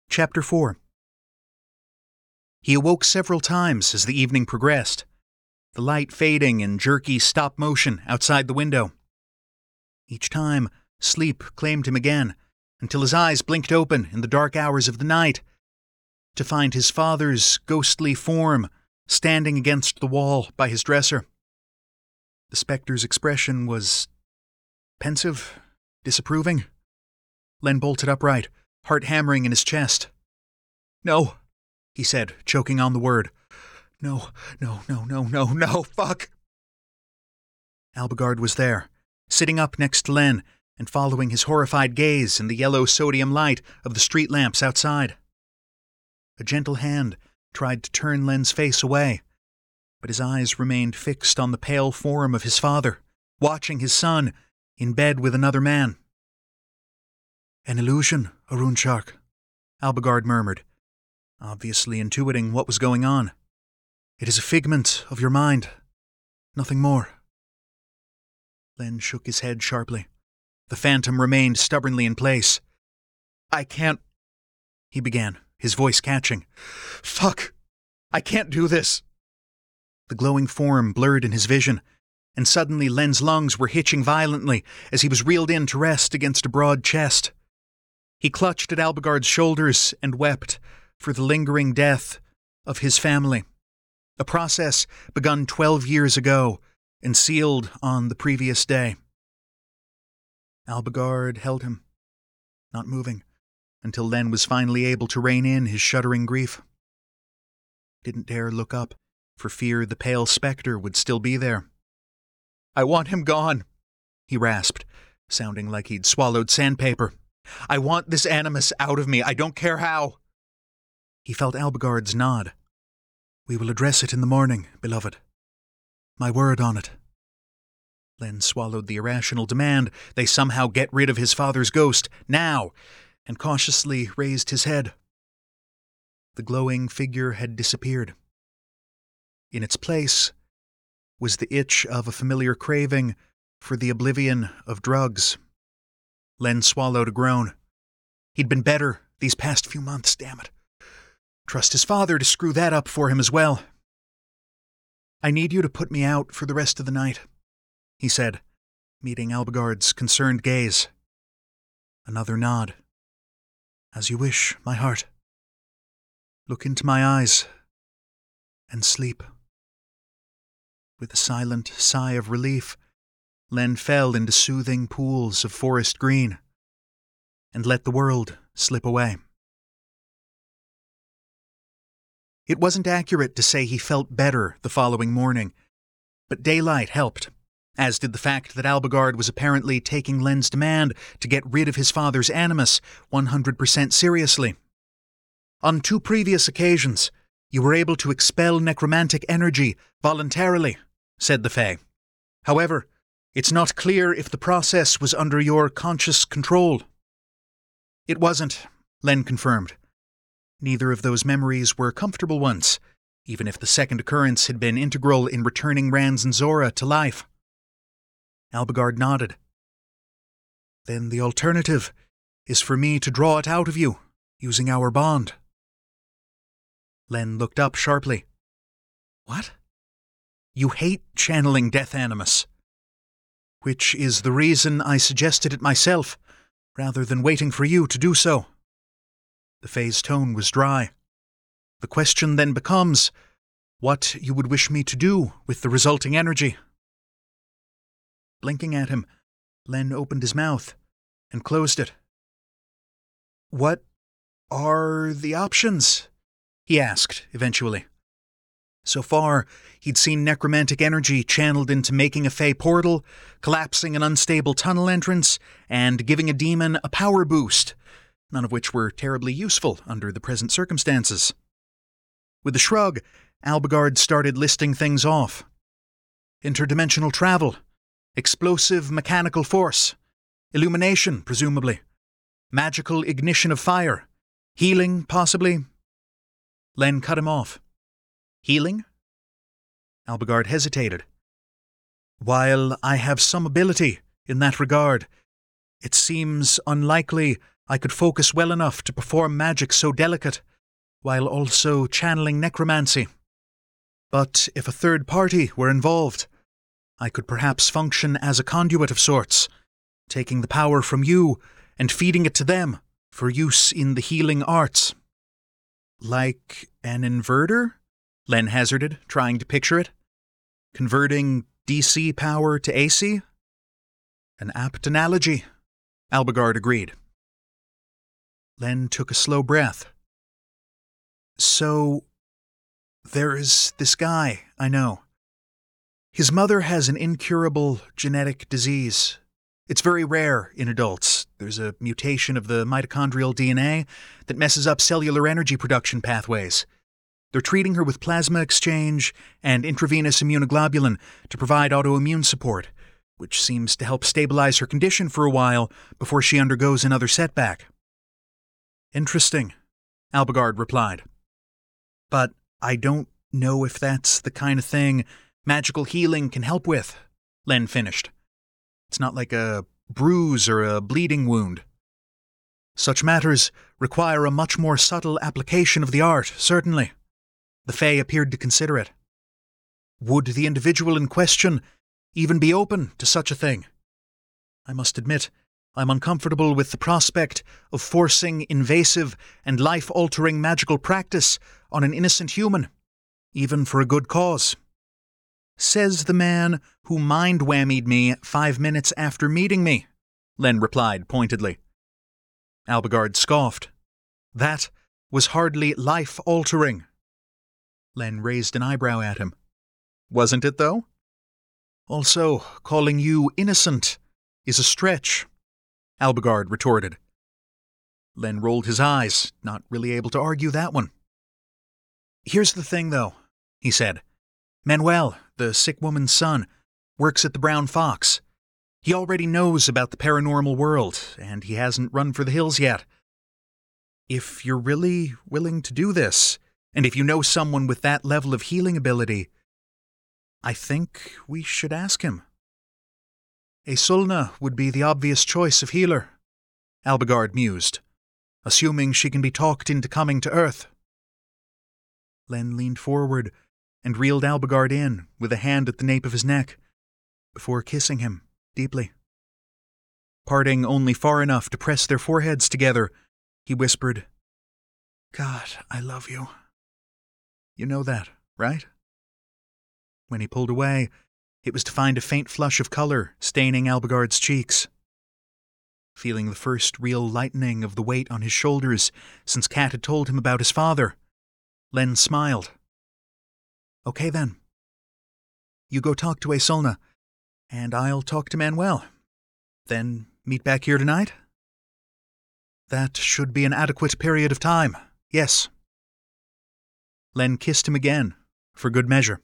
Chapter 4. He awoke several times as the evening progressed, the light fading in jerky stop motion outside the window. Each time, sleep claimed him again, until his eyes blinked open in the dark hours of the night, to find his father's ghostly form standing against the wall by his dresser. The spectre's expression was pensive, disapproving. Len bolted upright, heart hammering in his chest. "No," he said, choking on the word. No, fuck! Albigard was there, sitting up next to Len and following his horrified gaze in the yellow sodium light of the street lamps outside. A gentle hand tried to turn Len's face away, but his eyes remained fixed on the pale form of his father, watching his son in bed with another man. "An illusion, Arun Shark," Albigard murmured, obviously intuiting what was going on. "It is a figment of your mind. Nothing more." Len shook his head sharply. The phantom remained stubbornly in place. "I can't," he began, his voice catching. "Fuck! I can't do this!" The glowing form blurred in his vision, and suddenly Len's lungs were hitching violently as he was reeled in to rest against a broad chest. He clutched at Albigard's shoulders and wept for the lingering death of his family, a process begun 12 years ago and sealed on the previous day. Albigard held him, not moving, until Len was finally able to rein in his shuddering grief. Didn't dare look up, for fear the pale spectre would still be there. "I want him gone," he rasped, sounding like he'd swallowed sandpaper. "I want this animus out of me. I don't care how." He felt Albigard's nod. "We will address it in the morning, beloved. My word on it." Len swallowed the irrational demand they somehow get rid of his father's ghost, now, and cautiously raised his head. The glowing figure had disappeared. In its place was the itch of a familiar craving for the oblivion of drugs. Len swallowed a groan. He'd been better these past few months, damn it. Trust his father to screw that up for him as well. "I need you to put me out for the rest of the night," he said, meeting Albigard's concerned gaze. Another nod. "As you wish, my heart. Look into my eyes and sleep." With a silent sigh of relief, Len fell into soothing pools of forest green and let the world slip away. It wasn't accurate to say he felt better the following morning, but daylight helped, as did the fact that Albigard was apparently taking Len's demand to get rid of his father's animus 100% seriously. "On 2 previous occasions, you were able to expel necromantic energy voluntarily," said the Fae. "However, it's not clear if the process was under your conscious control." "It wasn't," Len confirmed. Neither of those memories were comfortable ones, even if the second occurrence had been integral in returning Ranz and Zora to life. Albigard nodded. "Then the alternative is for me to draw it out of you, using our bond." Len looked up sharply. "What?" "You hate channeling death animus. Which is the reason I suggested it myself, rather than waiting for you to do so." The Fae's tone was dry. "The question then becomes, what you would wish me to do with the resulting energy." Blinking at him, Len opened his mouth and closed it. "What are the options?" he asked, eventually. So far, he'd seen necromantic energy channeled into making a Fae portal, collapsing an unstable tunnel entrance, and giving a demon a power boost, none of which were terribly useful under the present circumstances. With a shrug, Albigard started listing things off. Interdimensional travel, explosive mechanical force, illumination, presumably, magical ignition of fire, healing, possibly. Len cut him off. "Healing?" Albigard hesitated. "While I have some ability in that regard, it seems unlikely I could focus well enough to perform magic so delicate, while also channeling necromancy. But if a third party were involved, I could perhaps function as a conduit of sorts, taking the power from you and feeding it to them for use in the healing arts. Like an inverter? Len hazarded, trying to picture it. Converting DC power to AC? An apt analogy, Albigard agreed. Len took a slow breath. So, there is this guy I know. His mother has an incurable genetic disease. It's very rare in adults. There's a mutation of the mitochondrial DNA that messes up cellular energy production pathways. They're treating her with plasma exchange and intravenous immunoglobulin to provide autoimmune support, which seems to help stabilize her condition for a while before she undergoes another setback. Interesting, Albigard replied. But I don't know if that's the kind of thing magical healing can help with, Len finished. It's not like a bruise or a bleeding wound. Such matters require a much more subtle application of the art, certainly. The Fae appeared to consider it. Would the individual in question even be open to such a thing? I must admit, I'm uncomfortable with the prospect of forcing invasive and life-altering magical practice on an innocent human, even for a good cause. Says the man who mind-whammied me 5 minutes after meeting me, Len replied pointedly. Albigard scoffed. That was hardly life-altering. Len raised an eyebrow at him. Wasn't it, though? Also, calling you innocent is a stretch, Albigard retorted. Len rolled his eyes, not really able to argue that one. Here's the thing, though, he said. Manuel, the sick woman's son, works at the Brown Fox. He already knows about the paranormal world, and he hasn't run for the hills yet. If you're really willing to do this, and if you know someone with that level of healing ability, I think we should ask him. Aesolna would be the obvious choice of healer, Albigard mused, assuming she can be talked into coming to Earth. Len leaned forward and reeled Albigard in with a hand at the nape of his neck, before kissing him deeply. Parting only far enough to press their foreheads together, he whispered, God, I love you. You know that, right? When he pulled away, it was to find a faint flush of color staining Albigard's cheeks. Feeling the first real lightening of the weight on his shoulders since Kat had told him about his father, Len smiled. Okay then. You go talk to Aesolna, and I'll talk to Manuel. Then meet back here tonight? That should be an adequate period of time, yes. Len kissed him again, for good measure.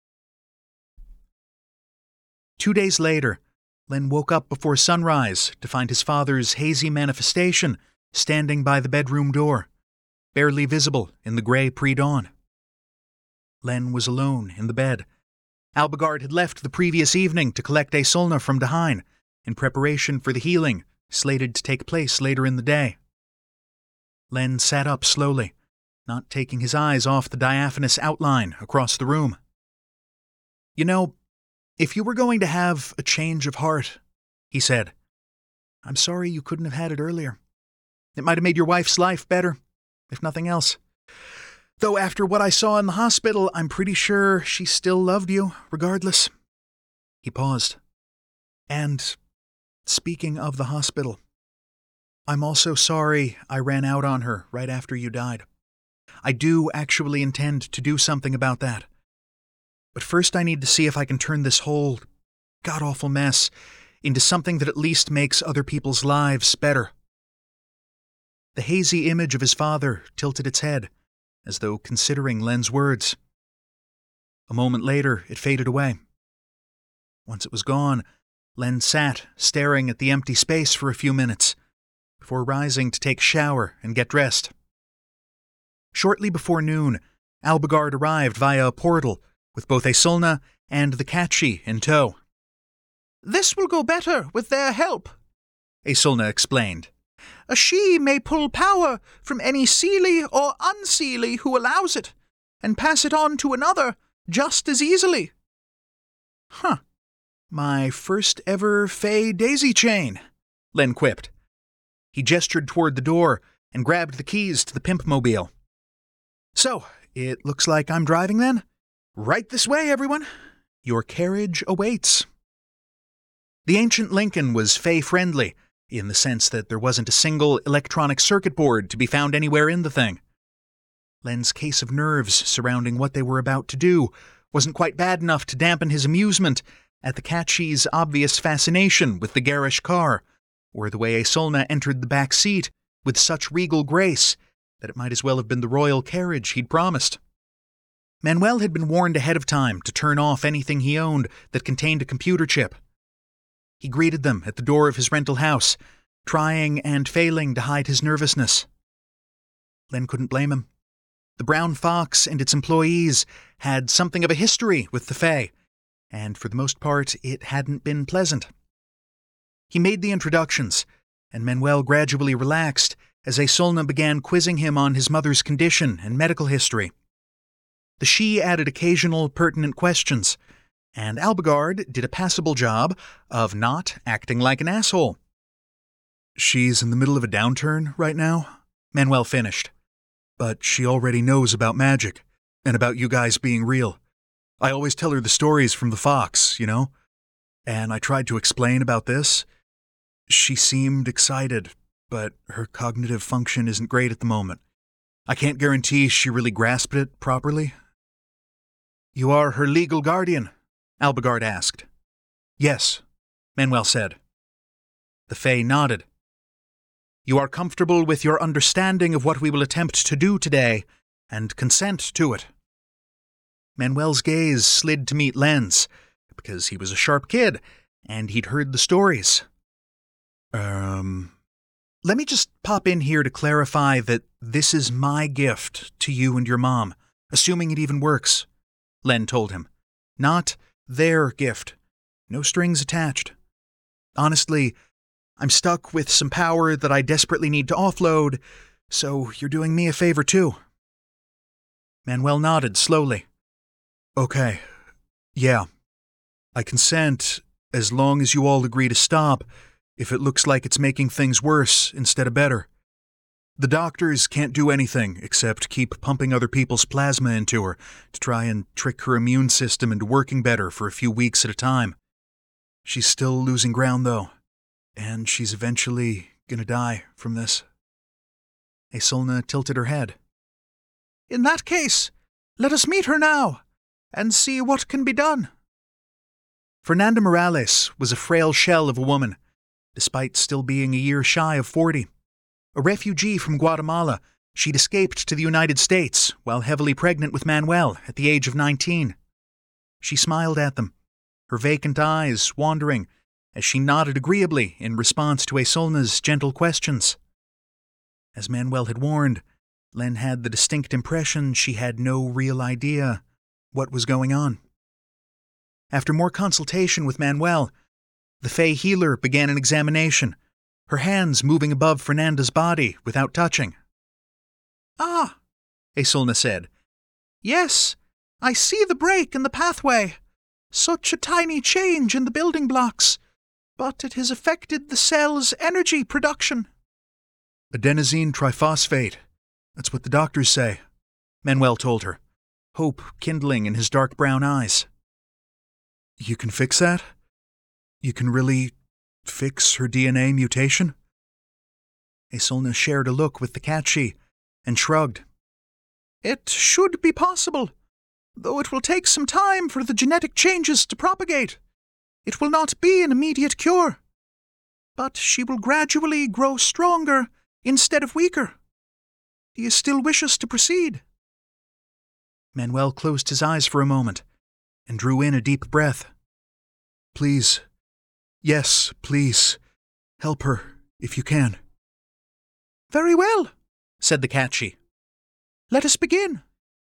2 days later, Len woke up before sunrise to find his father's hazy manifestation standing by the bedroom door, barely visible in the grey pre-dawn. Len was alone in the bed. Albigard had left the previous evening to collect Aesolna from Dahain in preparation for the healing slated to take place later in the day. Len sat up slowly, not taking his eyes off the diaphanous outline across the room. You know, if you were going to have a change of heart, he said, I'm sorry you couldn't have had it earlier. It might have made your wife's life better, if nothing else. Though after what I saw in the hospital, I'm pretty sure she still loved you, regardless. He paused. And, speaking of the hospital, I'm also sorry I ran out on her right after you died. I do actually intend to do something about that. But first I need to see if I can turn this whole god-awful mess into something that at least makes other people's lives better. The hazy image of his father tilted its head, as though considering Len's words. A moment later, it faded away. Once it was gone, Len sat, staring at the empty space for a few minutes, before rising to take a shower and get dressed. Shortly before noon, Albigard arrived via a portal, with both Aesolna and the Catchy in tow. This will go better with their help, Aesolna explained, A she may pull power from any Seelie or unseelie who allows it, and pass it on to another just as easily. Huh. My first ever Fey daisy chain, Len quipped. He gestured toward the door and grabbed the keys to the pimp-mobile. So, it looks like I'm driving then? Right this way, everyone. Your carriage awaits. The ancient Lincoln was Fey-friendly, in the sense that there wasn't a single electronic circuit board to be found anywhere in the thing. Len's case of nerves surrounding what they were about to do wasn't quite bad enough to dampen his amusement at the Catchy's obvious fascination with the garish car, or the way Aesolna entered the back seat with such regal grace that it might as well have been the royal carriage he'd promised. Manuel had been warned ahead of time to turn off anything he owned that contained a computer chip. He greeted them at the door of his rental house, trying and failing to hide his nervousness. Len couldn't blame him. The Brown Fox and its employees had something of a history with the Fae, and for the most part it hadn't been pleasant. He made the introductions, and Manuel gradually relaxed as Aesolna began quizzing him on his mother's condition and medical history. The she added occasional pertinent questions, and Albigard did a passable job of not acting like an asshole. She's in the middle of a downturn right now, Manuel finished. But she already knows about magic, and about you guys being real. I always tell her the stories from the Fox, you know? And I tried to explain about this. She seemed excited, but her cognitive function isn't great at the moment. I can't guarantee she really grasped it properly. You are her legal guardian? Albigard asked. Yes, Manuel said. The Fae nodded. You are comfortable with your understanding of what we will attempt to do today, and consent to it. Manuel's gaze slid to meet Len's, because he was a sharp kid, and he'd heard the stories. Let me just pop in here to clarify that this is my gift to you and your mom, assuming it even works, Len told him. Not their gift. No strings attached. Honestly, I'm stuck with some power that I desperately need to offload, so you're doing me a favor too. Manuel nodded slowly. Okay. Yeah. I consent as long as you all agree to stop if it looks like it's making things worse instead of better. The doctors can't do anything except keep pumping other people's plasma into her to try and trick her immune system into working better for a few weeks at a time. She's still losing ground, though, and she's eventually gonna die from this. Aesolna tilted her head. In that case, let us meet her now, and see what can be done. Fernanda Morales was a frail shell of a woman, despite still being a year shy of 40. A refugee from Guatemala, she'd escaped to the United States while heavily pregnant with Manuel at the age of 19. She smiled at them, her vacant eyes wandering as she nodded agreeably in response to Aesolna's gentle questions. As Manuel had warned, Len had the distinct impression she had no real idea what was going on. After more consultation with Manuel, the Fey healer began an examination, her hands moving above Fernanda's body without touching. Ah, Aesolna said. Yes, I see the break in the pathway. Such a tiny change in the building blocks, but it has affected the cell's energy production. Adenosine triphosphate. That's what the doctors say, Manuel told her, hope kindling in his dark brown eyes. You can fix that? You can really fix her DNA mutation? Aesolna shared a look with the Catchy and shrugged. It should be possible, though it will take some time for the genetic changes to propagate. It will not be an immediate cure, but she will gradually grow stronger instead of weaker. Do you still wish us to proceed? Manuel closed his eyes for a moment and drew in a deep breath. Please. Yes, please. Help her, if you can. Very well, said the Catchy. Let us begin.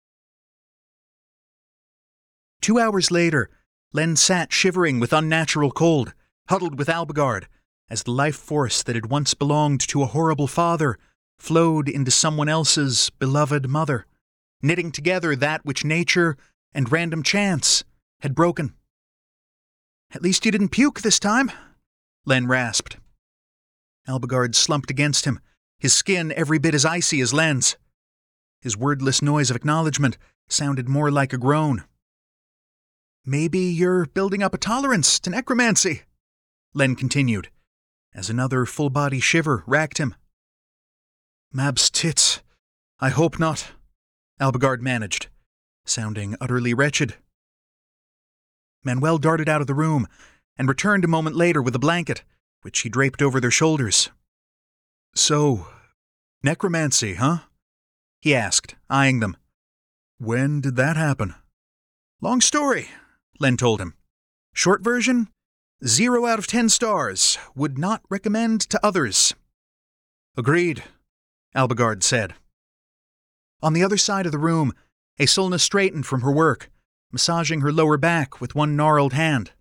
2 hours later, Len sat shivering with unnatural cold, huddled with Albigard, as the life force that had once belonged to a horrible father flowed into someone else's beloved mother, knitting together that which nature and random chance had broken. "At least you didn't puke this time," Len rasped. Albigard slumped against him, his skin every bit as icy as Len's. His wordless noise of acknowledgement sounded more like a groan. "Maybe you're building up a tolerance to necromancy," Len continued, as another full-body shiver racked him. "Mab's tits. I hope not," Albigard managed, sounding utterly wretched. Manuel darted out of the room and returned a moment later with a blanket, which he draped over their shoulders. "So, necromancy, huh?" he asked, eyeing them. "When did that happen?" "Long story," Len told him. "Short version, 0 out of 10 stars. Would not recommend to others." "Agreed," Albigard said. On the other side of the room, Aesolna straightened from her work, massaging her lower back with one gnarled hand.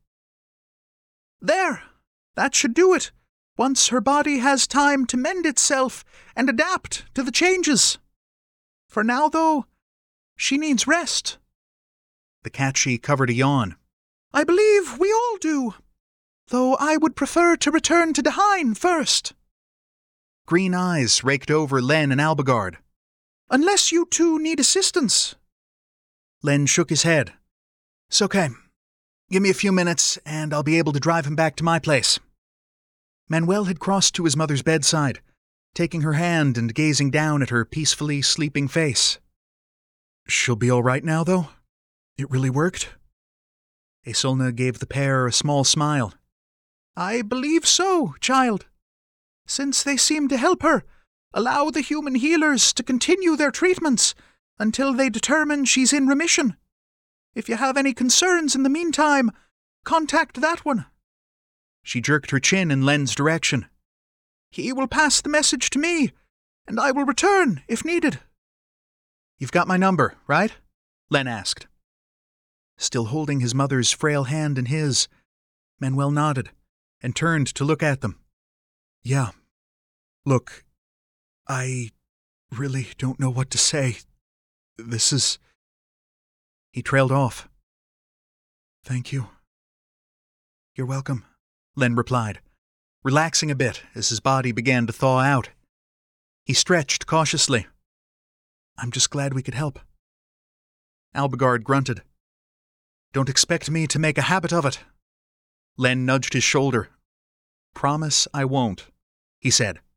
"There! That should do it, once her body has time to mend itself and adapt to the changes. For now, though, she needs rest." The Catchy covered a yawn. "I believe we all do, though I would prefer to return to Dahain first." Green eyes raked over Len and Albigard. "Unless you two need assistance." Len shook his head. "It's okay. Give me a few minutes, and I'll be able to drive him back to my place." Manuel had crossed to his mother's bedside, taking her hand and gazing down at her peacefully sleeping face. "She'll be all right now, though? It really worked?" Aesolna gave the pair a small smile. "I believe so, child. Since they seem to help her, allow the human healers to continue their treatments until they determine she's in remission. If you have any concerns in the meantime, contact that one." She jerked her chin in Len's direction. "He will pass the message to me, and I will return if needed." "You've got my number, right?" Len asked. Still holding his mother's frail hand in his, Manuel nodded and turned to look at them. "Yeah. Look, I really don't know what to say. This is..." He trailed off. "Thank you." "You're welcome," Len replied, relaxing a bit as his body began to thaw out. He stretched cautiously. "I'm just glad we could help." Albigard grunted. "Don't expect me to make a habit of it." Len nudged his shoulder. "Promise I won't," he said.